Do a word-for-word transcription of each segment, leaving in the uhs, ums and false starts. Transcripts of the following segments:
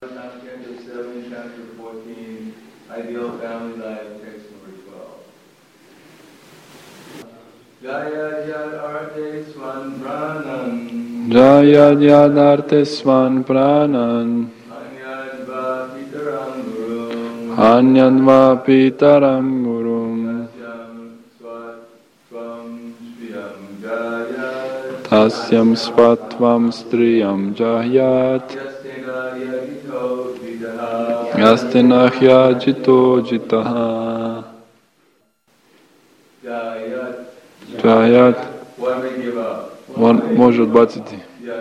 Ideal family life, text number twelve. Jaya Jyadarte Swan Pranan. Jaya Jyadarte Swan Pranan. Anyadva Pitaram Gurum. Anyadva Pitaram Gurum. Tasyam Svatvam Striyam Jayat. Yastenahya Jito Jitaha. Jayat. On može odbaciti.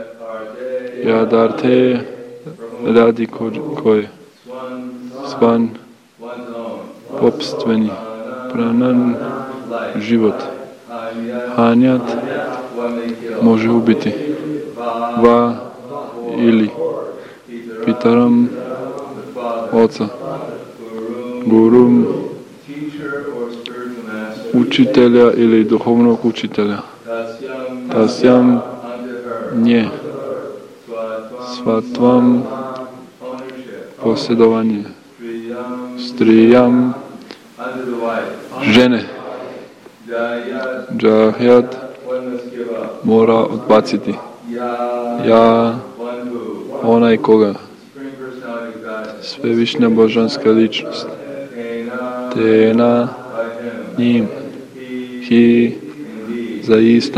Jadarte radi koje. Svan popstveni. Pranan život. Hanjat može ubiti. Va ili Pitaram oca. Gurum učitelja ili duhovnog učitelja. Tasyam nje. Svatvam posjedovanje. Strijam žene. Džahjat mora odbaciti. Ja onaj koga svevišnja božanska ličnost tena njim hi zaista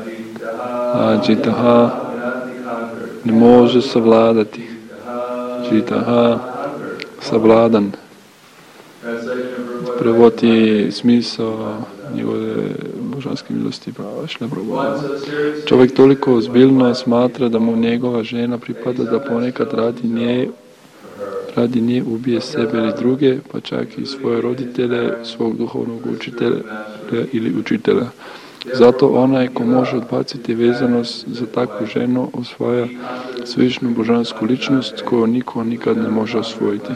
ađitaha ne može savladati ađitaha savladan. Prevodi smisao njegove božanske milosti pravašne probava. Čovjek toliko ozbiljno smatra da mu njegova žena pripada da ponekad radi nje radi nje ubije sebe ili druge, pa čak i svoje roditelje, svog duhovnog učitelja ili učitelja. Zato onaj ko može odbaciti vezanost za takvu ženu osvaja svevišnju božansku ličnost koju niko nikad ne može osvojiti.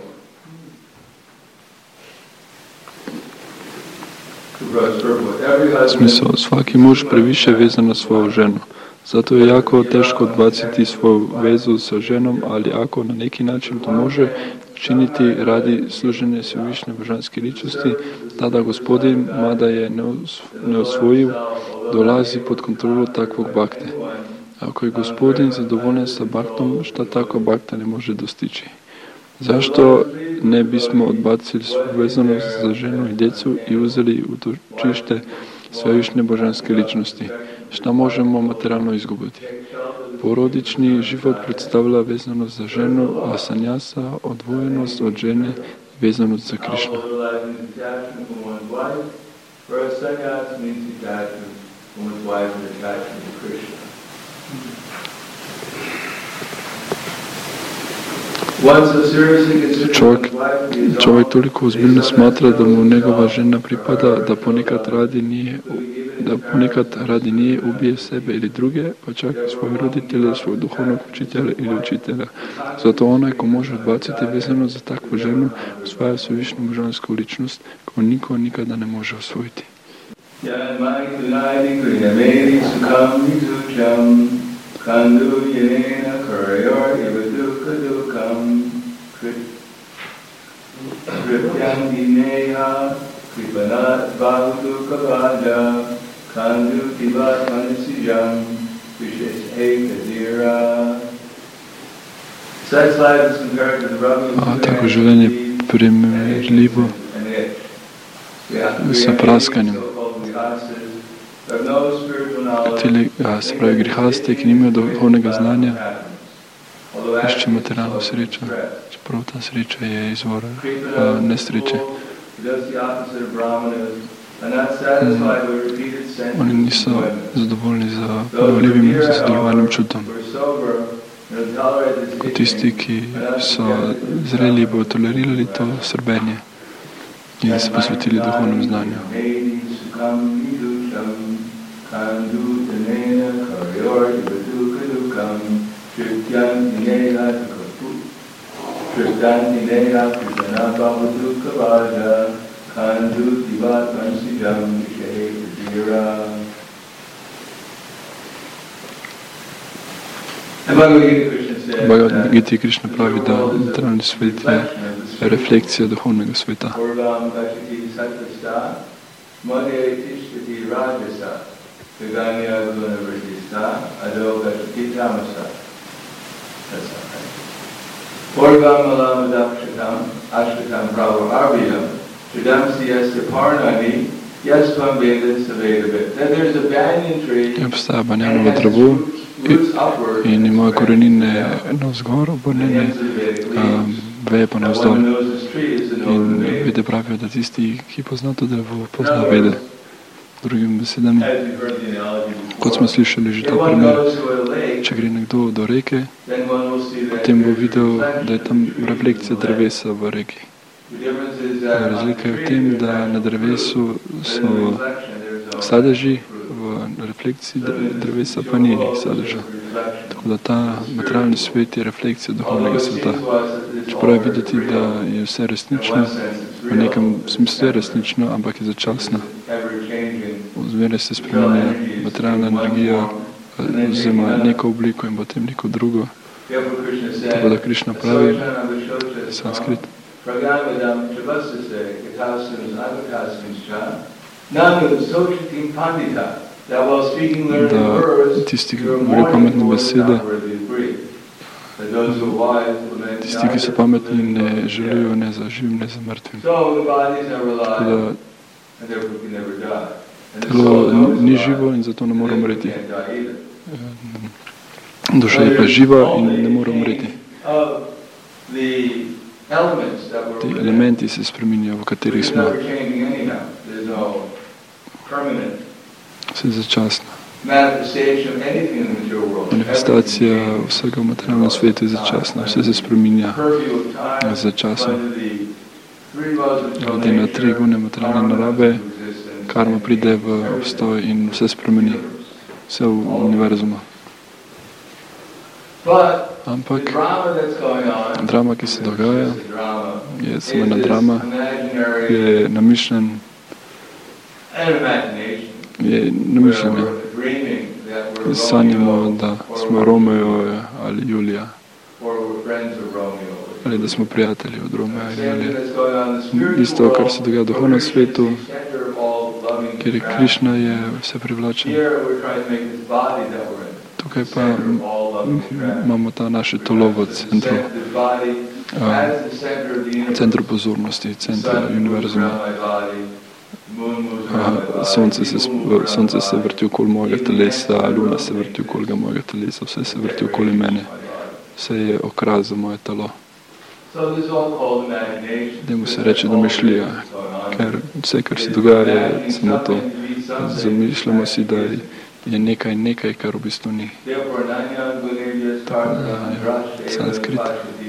Smisao, svaki muž previše vezan na svoju ženu. Zato je jako teško odbaciti svoju vezu sa ženom, ali ako na neki način to može činiti radi služenja svevišnje božanske ličnosti, tada gospodin, mada je neosvojiv, dolazi pod kontrolu takvog bakte. Ako je gospodin zadovoljan sa baktom, šta takva bakta ne može dostići? Zašto ne bismo odbacili svoju vezanost za ženu i djecu i uzeli utočište svevišnje božanske ličnosti? Šta možemo materijalno izgubiti? Porodični život predstavlja vezanost za ženu, a sanjasa odvojenost od žene, vezanost za Krišnu. Čovjek, čovjek toliko ozbiljno smatra da mu njegova žena pripada da ponekad radi nije da ponekad radi nije ubije sebe ili druge, pa čak i svoje roditelje, svog duhovnog učitelja ili učitelja. Zato onaj ko može odbaciti vezano za takvu ženu, osvaja svevišnju božansku ličnost koju niko nikada ne može osvojiti. Kandu Tivat Manasijam Vishes Ekadira. Sex life is compared to the rubbing A tako življenje primerljivo sa praskanjem. Tili, a, se pravi grihaste, ki nimajo duhovnega znanja, išče materialno srečo, čeprav ta sreča je izvor a, nesreče. Mm. Oni niso zadovoljni za ponovljivim zadovoljnim čutom. Tisti, ki so zreli, bodo tolerirali to srbenje in se posvetili duhovnem znanju. Kandu Tivat Mansijam Vishe Kadira. And by the way, Krishna Bhagavad Gita Krišna pravi, da materialni svet je refleksija duhovnega sveta. Purvam malam dakshatam ashkatam pravo arviyam chidam siyasya parnani yastvam veda saveda veda. There's a banyan tree. Obstaja banjanovo drevo in ima korenine navzgor obrnjene, um, veje pa navzdol. In vede pravijo, da tisti, ki pozna to drevo, pozna vede. Drugim besedami, kot smo slišali že ta primer, če gre nekdo do reke, potem bo videl, da je tam refleksija drevesa v reki. Razlika je v tem, da na drevesu so sadeži, v refleksiji drevesa pa ni sadeža. Tako da ta materialni svet je refleksija duhovnega sveta. Čeprav je videti, da je vse resnično, v nekem smislu je resnično, ampak je začasno. Zmeraj se spremenja materialna energija, vzema neko obliko in potem neko drugo. Tako da Krišna pravi, sanskrit, da tisti, ki govori pametne besede, tisti, ki so pametni, ne želijo ne za živim, ne za mrtvim. Tako da telo ni živo in zato ne mora umreti. Duša je pa živa in ne mora umreti. Ti elementi se spreminjajo, v katerih smo. Vse je začasno. Manifestacija vsega v materialnem svetu je začasna. Vse se spreminja za časom. Glede na tri gune materialne narave, karma pride v obstoj in vse spremeni. Vse v univerzumu. Ampak drama, ki se dogaja, je samo ena drama, je namišljen, je namišljena. Sanjamo, da smo Romeo ali Julija, ali da smo prijatelji od Romeo in Julije. Isto, kar se dogaja v duhovnem svetu, kjer je Krišna, je vse privlačen. Tukaj pa imamo ta naše telo v centru, centru pozornosti, centru univerzuma. Sonce se, sonce se vrti okoli mojega telesa, luna se vrti okoli mojega telesa, vse se vrti okoli mene. Vse je okras za moje telo. Dajmo se reči domišljija, ker vse, kar se dogaja, je samo to. Zamišljamo si, da je nekaj nekaj, kar v bistvu ni. Tako da je sanskrit.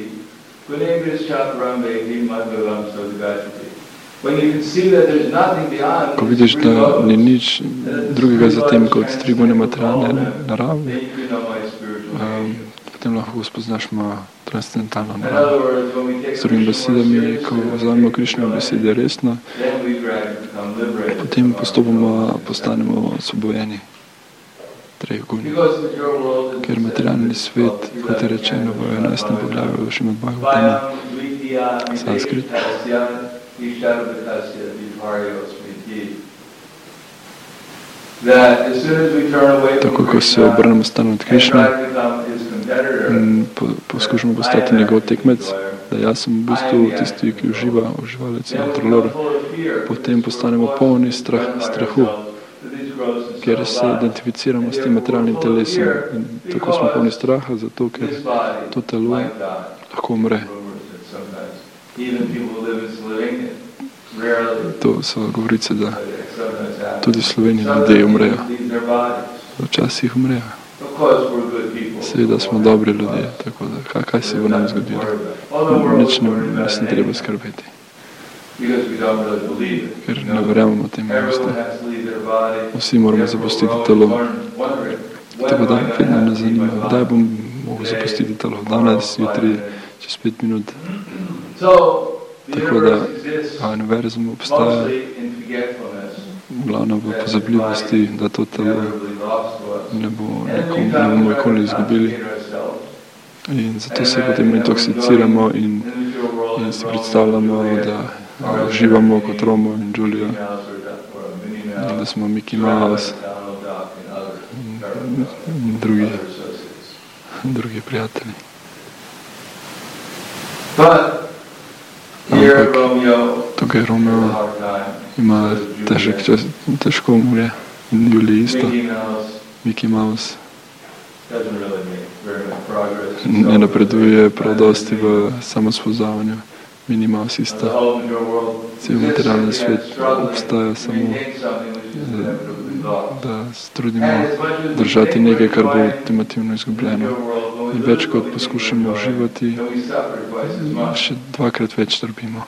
Ko vidiš, da ni nič drugega za tem kot tri gune materialne narave, um, potem lahko spoznaš malo transcendentalno naravo. S drugimi besedami, ko vzamemo Krišnove besede resno, potem postopoma postanemo osvobojeni treh gun. Ker materialni svet, kot je rečeno v enajstem poglavju Šrimad Bhagavatama, sanskrit, tako ko se obrnemo stran od Krišne in po, poskušamo postati njegov tekmec, da jaz sem v bistvu tisti, ki uživa, uživalec in kontrolor, potem postanemo polni strah, strahu, ker se identificiramo s tem materialnim telesom. In tako smo polni straha, zato ker to telo lahko umre. To so govorice, da tudi v Sloveniji ljudje umrejo. Včasih umrejo. Seveda smo dobri ljudje, tako da kaj, kaj se bo nam zgodilo? Nič ne, nas ne treba skrbeti. Ker ne verjamemo tem mestu. Vsi moramo zapustiti telo. Tako da vedno nas zanima, kdaj bom mogel zapustiti telo. Danes, jutri, čez pet minut. Tako da univerzum obstaja glavno v pozabljivosti, da to telo ne, bo nekom, ne bomo nikoli izgubili. In zato se potem intoksiciramo in, in si predstavljamo, da uživamo kot Romeo in Julija, in da smo Mickey Mouse in, in drugi, drugi prijatelji. Ampak tukaj Romeo ima težek čas, težko mu je, in Julij isto. Mickey Mouse ne napreduje prav dosti v samospoznavanju. Minnie Mouse isto. Cel materialni svet obstaja samo, da se trudimo držati nekaj, kar bo ultimativno izgubljeno. In več kot poskušamo uživati, še dvakrat več trpimo.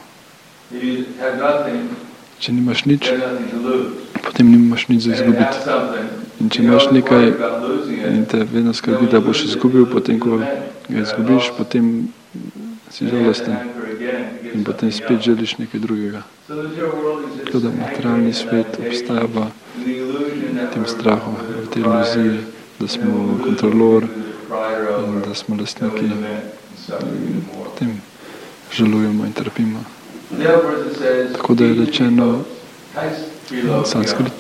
Če nimaš nič, potem nimaš nič za izgubiti. In če imaš nekaj in te vedno skrbi, da boš izgubil, potem ko ga izgubiš, potem si žalosten in potem spet želiš nekaj drugega. Tako da materialni svet obstaja v tem strahu, v tej iluziji, da smo kontrolor in da smo lastniki in potem žalujemo in trpimo. Tako da je rečeno sanskrit.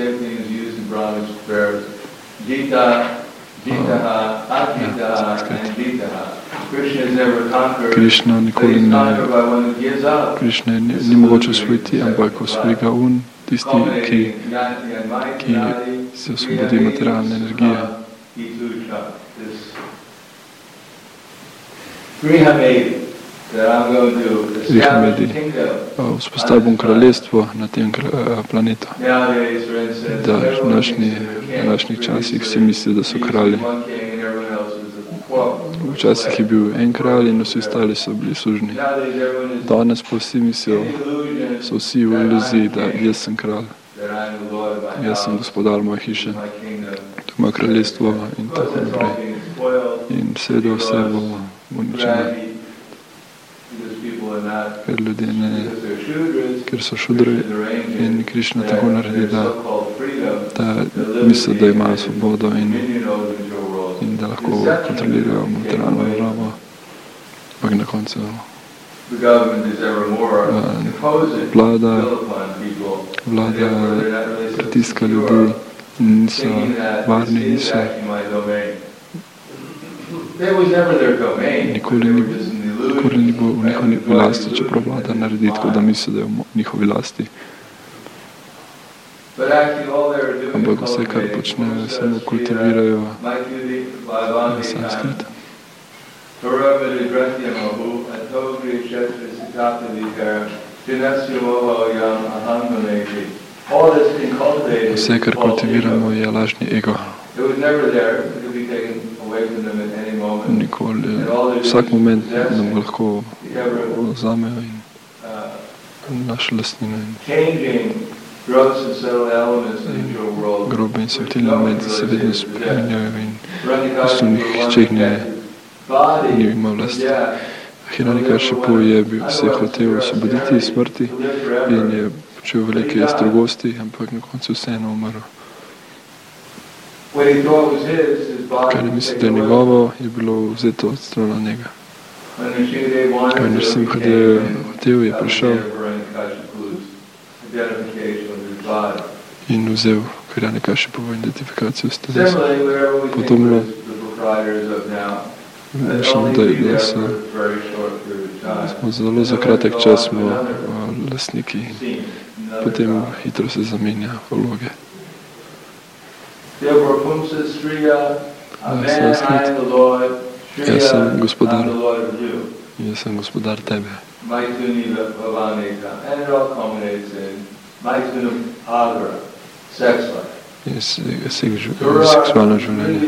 Krišna nikoli ne, Krišna ni, ni mogoče osvojiti, ampak osvoji ga un, tisti, ki, ki se osvobodi materialne energije. Grihamedi, vzpostavil bom kraljestvo na tem planetu. Da v današnjih časih vsi mislijo, da so kralji. Včasih je bil en kralj in vsi ostali so bili sužnji. Danes pa vsi mislijo, so vsi v iluziji, da jaz sem kralj. Jaz sem gospodar moje hiše, to je moje kraljestvo in tako naprej. In seveda vse bo uničeno. Ker ljudje ne, ker so šudri in Krišna tako naredi, da, da mislijo, da imajo svobodo in, in da lahko kontrolirajo materialno naravo, ampak na koncu vlada, vlada pritiska ljudi in niso varni, niso nikoli ni Nikoli ni bo v njihovi vlasti, čeprav vlada naredi tako, da misli, da je v njihovi vlasti. Ampak vse, kar počnejo, samo kultivirajo na sanskrit. Vse, kar kultiviramo, je lažni ego. Nikoli, vsak moment nam lahko vzamejo in naše lastnine in grobe in subtilne elementi se vedno spremenjajo in v nihče jih ne ni imel vlasti. Hiranyakashipu je bil, se je hotel osvoboditi iz smrti in je počel velike strogosti, ampak na koncu vseeno umrl. Kar je mislil, da je njegovo, je bilo vzeto od strana njega. Kar Nrsimhadev hotel, je prišel in vzel Hiranyakashipovo identifikacijo s telesom. Podobno, mislim, da, da so, smo zelo za kratek čas smo lastniki in potem hitro se zamenja vloge. Sanskrit, jaz sem gospodar, jaz sem gospodar tebe. Je seksualno življenje.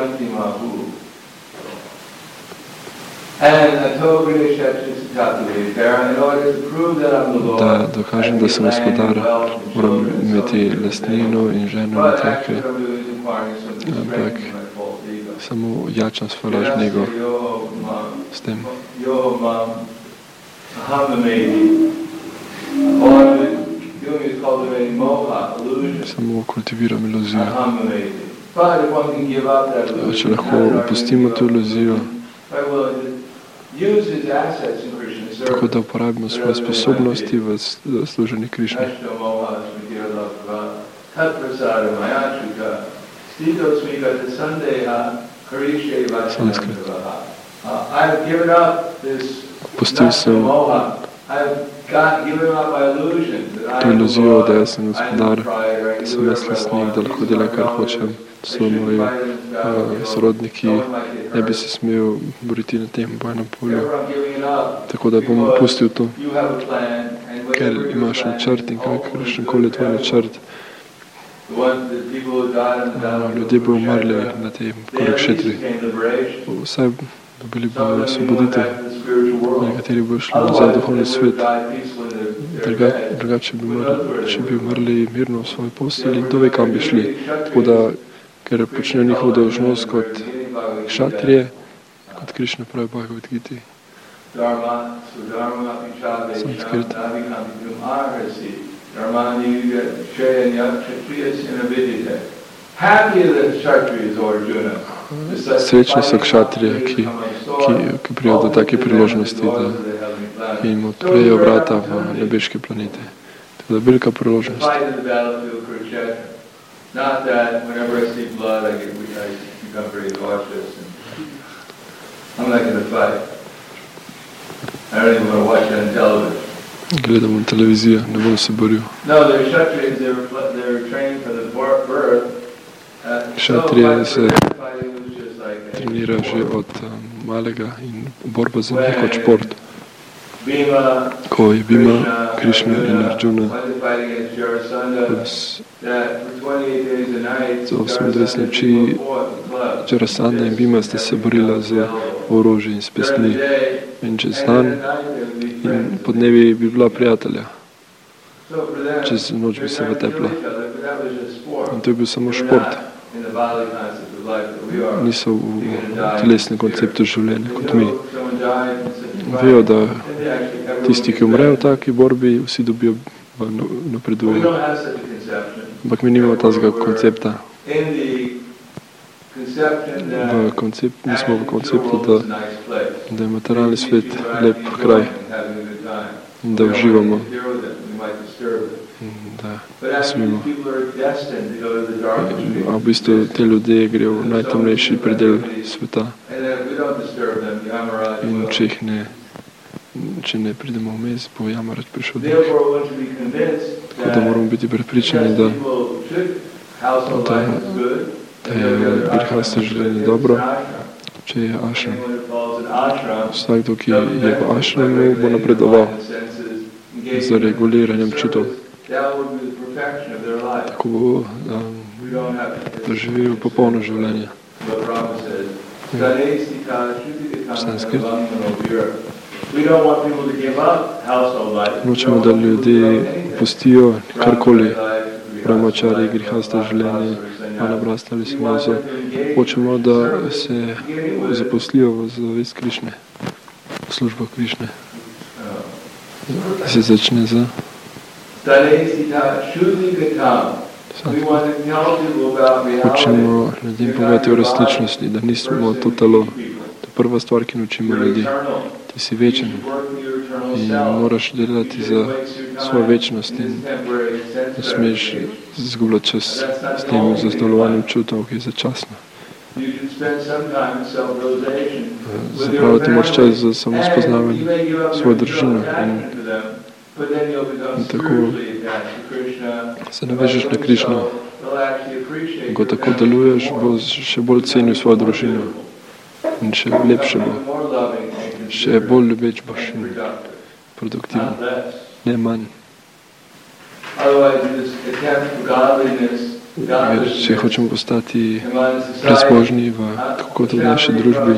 Da dokažem, da sem gospodar, moram imeti lastnino in ženo in otroke, ampak samo jačam svoj lažni ego s tem. Samo kultiviram iluzijo. Če lahko opustimo to iluzijo tako da uporabimo svoje sposobnosti v služenju Krišne. Sanskrit. Pustil sem to iluzijo, da jaz sem gospodar, da sem jaz lastnik, da lahko delam, kar hočem. So moji uh, sorodniki, ne bi se smel boriti na tem bojnem polju. Tako da bom pustil to, ker imaš načrt in kakršenkoli tvoj načrt. Uh, ljudje bodo umrli na tem Kurukshetri. Vsaj dobili bodo osvoboditev. Nekateri bodo šli nazaj v duhovni svet. Druga, drugače bi umrli, če bi umrli mirno v svoji postelji, kdo ve, kam bi šli. Tako da, ker počnejo njihovo dolžnost kot kšatrije, kot Krišna pravi Bhagavad Gita. Sanskrit. Srečni so kšatrije, ki, ki, ki prijajo do take priložnosti, da jim odprejo vrata v nebeške planete. Tako da je velika priložnost. Not that whenever I see blood, I get I become very cautious. I'm not going to fight. I don't even want to watch it on television. Gledam na televizijo, ne bom se boril. No, they're Kshatriyas. They were they were trained for the birth. Kshatrije se trenira že od um, malega in borba za njih kot šport. Ko je Bhima, Krišna in Arjuna za osemindvajset noči Jarasandha in Bhima sta se borila za orožje in s pestmi. In čez dan in podnevi bi bila prijatelja. Čez noč bi se vtepla. In to je bil samo šport. Niso v telesnem konceptu življenja kot mi. Vejo, da tisti, ki umrejo v taki borbi, vsi dobijo napredujejo. Ampak mi nimamo tazga koncepta. V koncept, mi smo v konceptu, da, da je materialni svet lep kraj in da uživamo. Da smemo. A v bistvu te ljudje grejo v najtemnejši predel sveta. In če jih ne, če ne pridemo vmes, bo Jamaraj prišel do njih. Tako da moramo biti prepričani, da, da, da je grihasta življenje dobro, če je ašram. Vsakdo, ki je v ašramu, bo napredoval z reguliranjem čutov. Tako bo um, doživel popolno življenje. Sanskrit. Nočemo, da ljudje pustijo karkoli, brahmačari, grihasta življenje, anabrasta ali samazo. Hočemo, da se zaposlijo v zavest Krišne, v službo Krišne. Se začne za Učimo ljudem povedati o resničnosti, da nismo to telo. To je prva stvar, ki naučimo ljudi. Ti si večen in moraš delati za svojo večnost in ne smeš izgubljati čas s tem zadovoljevanjem čutov, ki je začasno. Zapraviti moraš čas za samospoznavanje svojo družino in, in tako se navežeš na Krišno. In ko tako deluješ, boš še bolj cenil svojo družino in še lepše bo. Še bolj ljubeč boš in produktiven, ne manj. Ker če hočemo postati brezbožni v tako kot v naši družbi,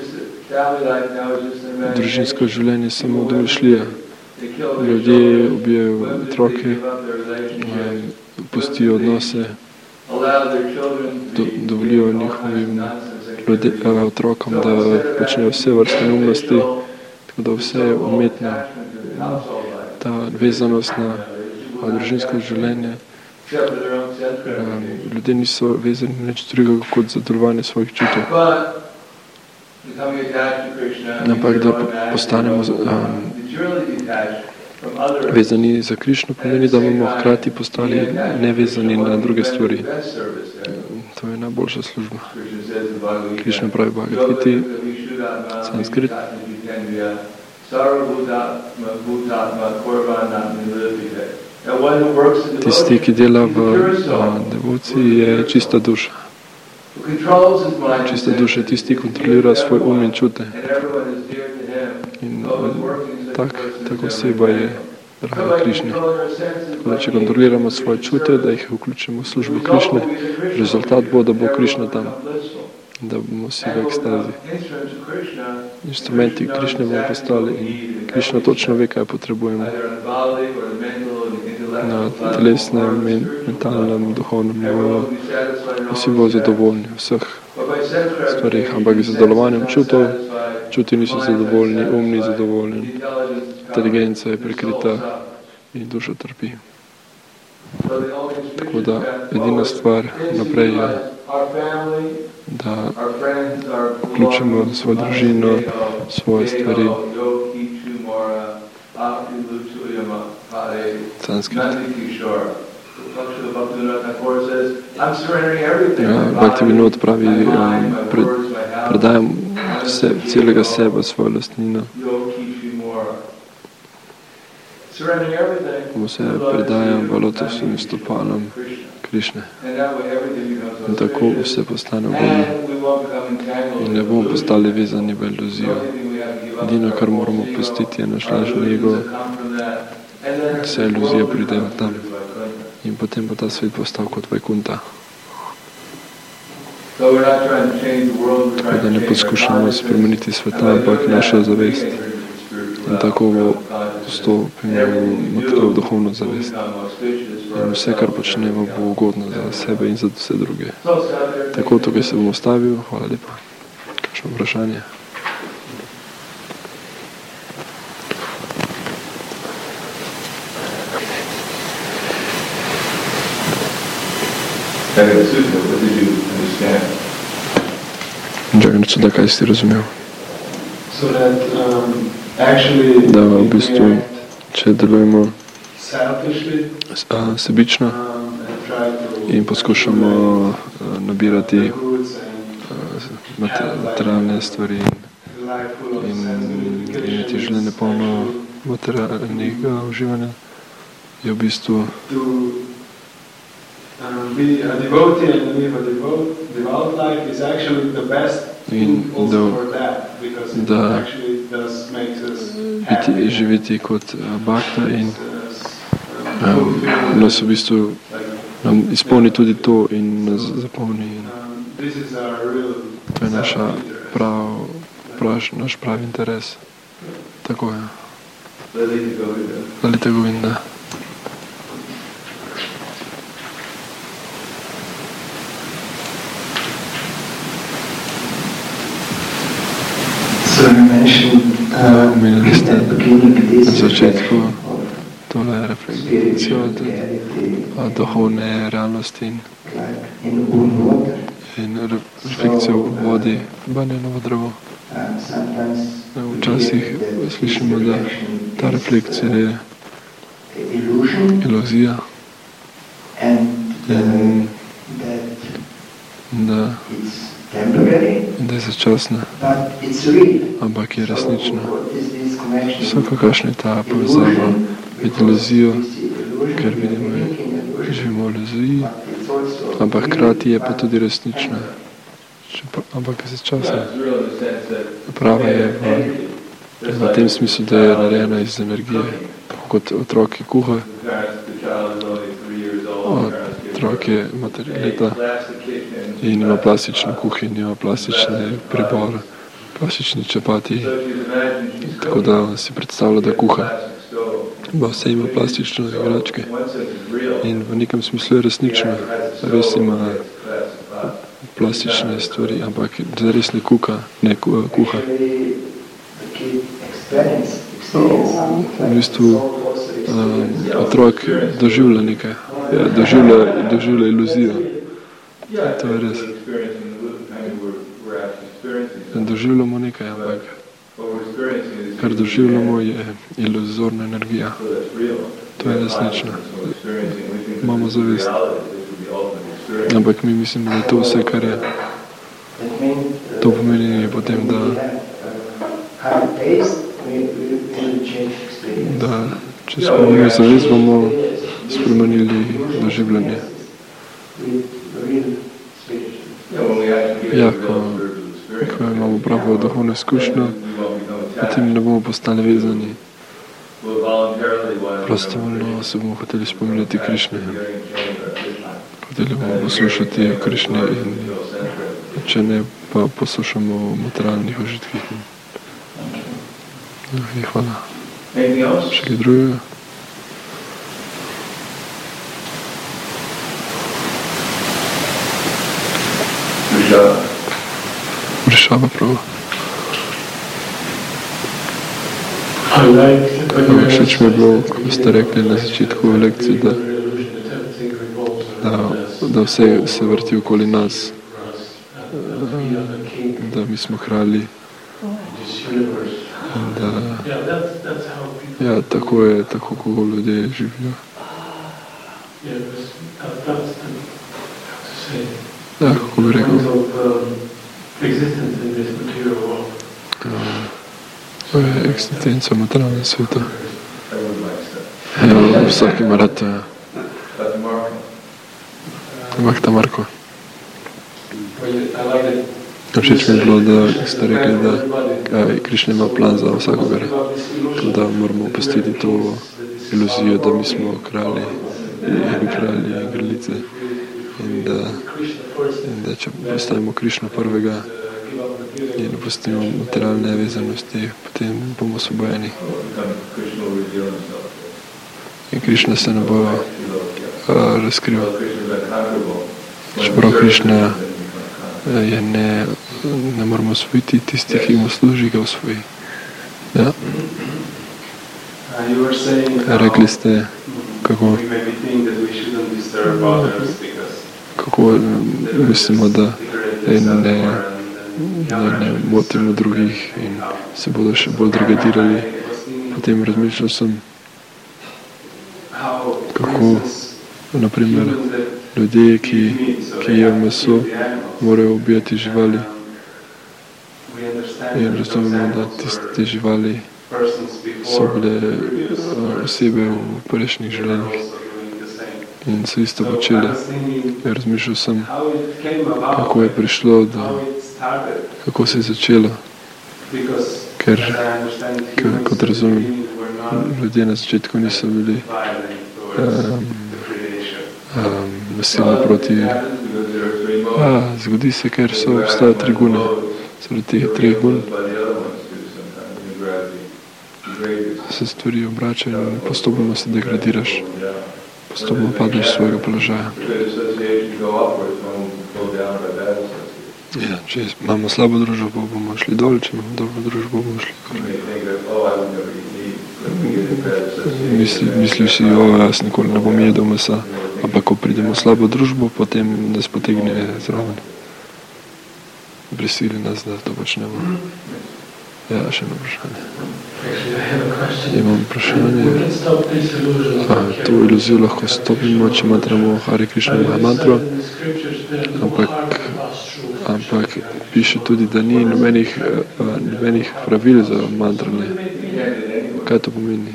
družinsko življenje je samo domišljija. Ljudje ubijajo otroke, pustijo odnose, do, dovolijo njihovim ljudje, otrokom, da počnejo vse vrste neumnosti, tako da vse je umetno. Ta vezanost na družinsko življenje. Ljudje niso vezani nič drugega kot zadovoljevanje svojih čutov. Ampak da postanemo um, vezani za Krišno, pomeni, da bomo hkrati postali nevezani na druge stvari. To je najboljša služba. Krišna pravi Bhagavad Giti, sanskrit. Tisti, ki dela v devociji, je čista duša. Čista duša je tisti, ki kontrolira svoj um in čute. In tak, tak oseba je Radha Krišne. Da, če kontroliramo svoje čute, da jih vključimo v službo Krišne, rezultat bo, da bo Krišna tam. Da bomo vsi v ekstazi. Instrumenti Krišne bomo postali in Krišna točno ve, kaj potrebujemo. Na telesnem, mentalnem, duhovnem nivoju. Vsi bodo zadovoljni v vseh stvarih, ampak z delovanjem čutov, čuti niso zadovoljni, um ni zadovoljen, inteligenca je prekrita in duša trpi. Tako da edina stvar naprej je, da vključimo svojo družino, svoje stvari. Sanskrit. Ja, Bhaktivinoda pravi, um, pred, predajam vse, celega sebe, svojo lastnino. Vse predajam v lotosovim stopalom Krišne. In tako vse postane ugodno. In ne bomo postali vezani v iluzijo. Edino, kar moramo pustiti, je naš lažni ego. Vse iluzije pridejo tam. In potem bo ta svet postal kot Vajkunta. Tako da ne poskušamo spremeniti sveta, ampak naša zavest. In tako bo vstopimo v duhovno zavest. In vse, kar počnemo, bo ugodno za sebe in za vse druge. Tako, tukaj se bom ostavil. Hvala lepa. Kakšno vprašanje? Čakaj, da kaj si razumel? Da v bistvu, če delujemo sebično in poskušamo nabirati materialne stvari in imeti življenje polno materialnega uživanja, je v bistvu Um, be a devotee and live a devout, devout life is actually the best thing also for that, because it da actually does makes us happy. Biti, živeti kot bhakta in um, nas v bistvu nam izpolni tudi to in nas zapolni. To je naša prav, prav, naš pravi interes. Tako je. Lalita Govinda. Omenili ste na začetku tole refleksijo o duhovne realnosti in refleksijo v vodi, banjeno drevo. Včasih slišimo, da ta refleksija je iluzija in da in da je začasna, ampak je resnična. Vsako, kakšna je ta povezava med iluzijo, ker vidimo, živimo v iluziji, ampak hkrati je pa tudi resnična, ampak je začasna. Prava je v, v tem smislu, da je narejena iz energije, kot otrok, ki kuha. Otrok je mater leta in ima plastično kuhinjo, plastične pribore, plastični čapati, tako da si predstavlja, da kuha. Pa vse ima plastične igračke in v nekem smislu je resnično. Res ima plastične stvari, ampak zares ne kuka, ne kuha. V bistvu um, otrok doživlja nekaj, doživlja, doživlja iluzijo. To je res. doživljamo nekaj, ampak kar doživljamo je iluzorna energija. To je resnično. Imamo zavest. Ampak mi mislimo, da je to vse, kar je. To pomeni potem, da da če smo imeli zavest, bomo spremenili doživljanje. Ja, ko, ko imamo pravo duhovno izkušnjo, potem ne bomo postali vezani. Prostovoljno se bomo hoteli spominjati Krišne. Hoteli bomo poslušati o Krišni in če ne, pa poslušamo o materialnih užitkih. Ja, hvala. Še kaj drugega? Vprašava prav. Všeč mi je bilo, ko ste rekli na začetku lekcije, da, da, da vse se vrti okoli nas, da mi smo kralji. Da, ja, tako je, tako ko ljudje živijo. Ja, kako bi rekel. To je eksistenca v materialnem svetu. Ja, vsak ima rad. Mahta Marko. Všeč mi je bilo, da ste rekli, da Krišna ima plan za vsakogar. Da moramo opustiti to iluzijo, da mi smo kralji in kralji in kraljice. In da, in da če postavimo Krišno prvega in opustimo materialne vezanosti, potem bomo osvobojeni. In Krišna se ne bo uh, razkrival. Čeprav Krišna je ne, ne moramo osvojiti, tisti, ki mu služi, ga osvoji. Ja. Rekli ste, kako, kako mislimo, da ne, ne, ne motimo drugih in se bodo še bolj dragadirali. Potem razmišljal sem, kako, naprimer, ljudje, ki, ki jejo meso, morajo ubijati živali. In razumemo, da tiste te živali so bile osebe v prejšnjih življenjih in so isto počeli. Razmišljal sem, kako je prišlo, da, kako se je začelo. Ker, ker kot razumem, ljudje na začetku niso bili um, um, nasilni proti. A, zgodi se, ker so obstajajo tri gune. Zaradi teh treh gun se stvari obračajo in postopno se degradiraš. Postopno padeš z svojega položaja. Ja, če imamo slabo družbo, bomo šli dol, če imamo dobro družbo, bomo šli gor. Misli, misliš si, jo, jaz nikoli ne bom jedel mesa, ampak ko pridemo v slabo družbo, potem nas potegne zraven. Prisili nas, da to počnemo. Ja, še eno vprašanje. Imam vprašanje. A, to iluzijo lahko stopimo, če matramo Hare Krišna mantro, ampak, ampak piše tudi, da ni nobenih, nobenih pravil za mantranje. Kaj to pomeni?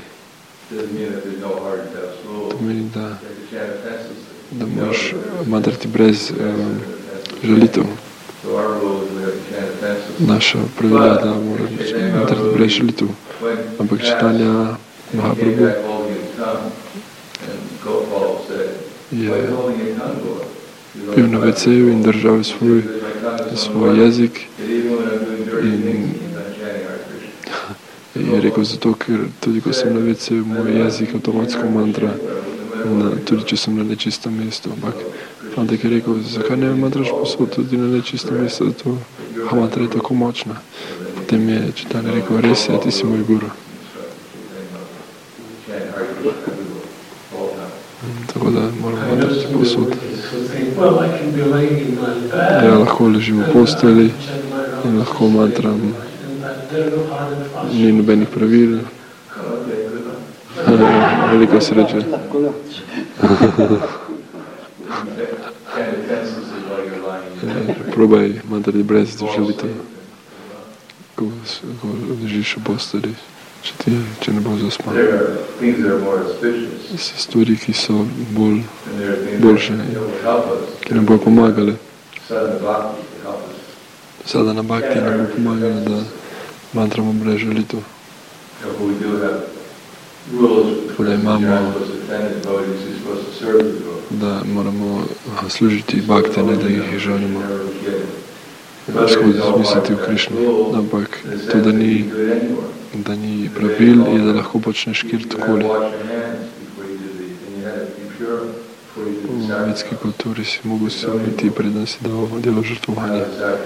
To pomeni, da, da moraš mantrati brez um, žalitev. Naša pravila, da moraš mantrati brez žalitev. Ampak čitanja Mahaprabhu je pil na veceju in držal svoj, svoj jezik in je rekel zato, ker tudi ko sem na veceju, moj jezik avtomatsko mantra, na, tudi če sem na nečistem mestu. Ampak fantek je rekel, zakaj ne mantraš posod tudi na nečistem mestu, to mantra je tako močna. Potem je čitanje rekel, res je, ti si moj guru. Tako da moramo mantrati posod. Ja, lahko ležim v posteli in lahko mantram, And there are no hard and fast. ni nobenih pravil. Veliko sreče. Probaj mantrati brez želitev, ko, ko ležiš v posteli, če, ti, če ne bo zaspan. So stvari, ki so bolj, boljše, ki nam bojo pomagale. Sadhana bhakti nam bo pomagala, da mantramo brez želitev. Tako da imamo, da moramo služiti bhakte, ne da jih želimo skozi misliti v Krišnu. Ampak to, da ni, da ni pravil in da lahko počneš kjerkoli. V vedski kulturi si mogel se umiti, preden si dal delo žrtvovanja.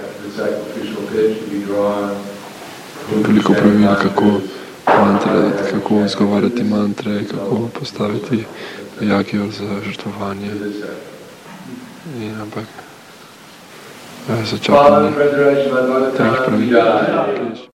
Veliko pravil, kako mantre, kako izgovarjati mantre, kako postaviti jakjo za žrtvovanje. In ampak začakanje teh pravil.